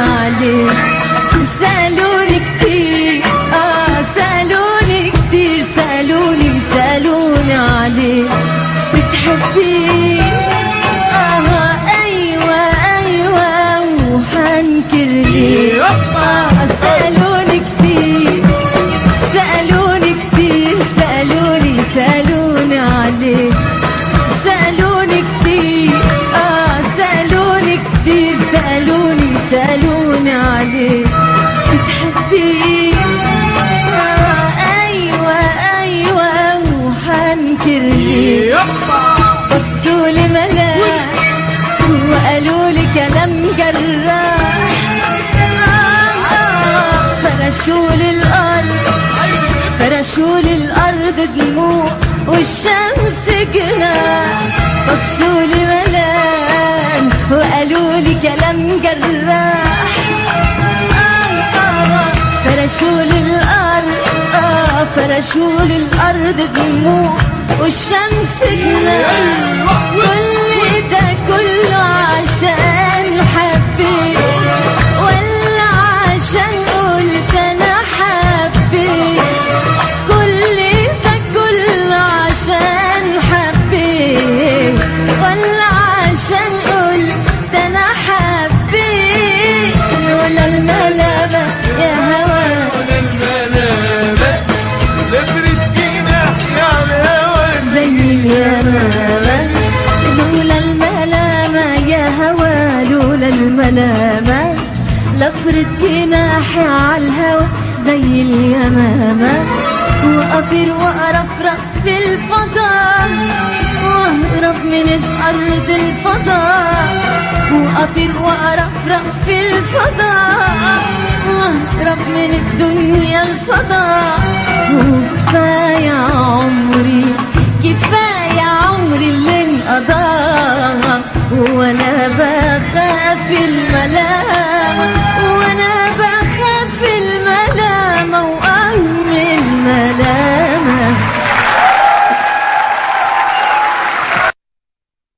عليك. سألوني كتير سألوني كتير، سألوني عليك. بتحبيه أيوة وحنكر ليه. سألوني كتير سألوني كتير، سألوني عليك. سألوني كتير سألوني كتير، سألوني عليك. بتحبيه أيوة وحنكر ليه. بصولي ملاك وقالولي كلام جراح، فرشولي الأرض دموع والشمس جناح. بصولي ملان وقالولي كلام جراح، فرشولي الأرض دموع والشمس جناح. كل ده كله عشان حبيت ولا عشان قلت أنا حبيت؟ كل ده كله عشان حبيت ولا عشان قلت أنا حبيت؟ ولا الملامة يا هوا، ولا الملامة نبرد جناح يا الهوى زي اليمامة. لولا الملامة يا هوا، لولا الملامة لفرد جناحي عالهوا زي اليمامة. وأطير وأرفرف في الفضاء وأهرب من الأرض الفضاء. وأطير وأرفرف في الفضاء وأهرب من الدنيا الفضاء.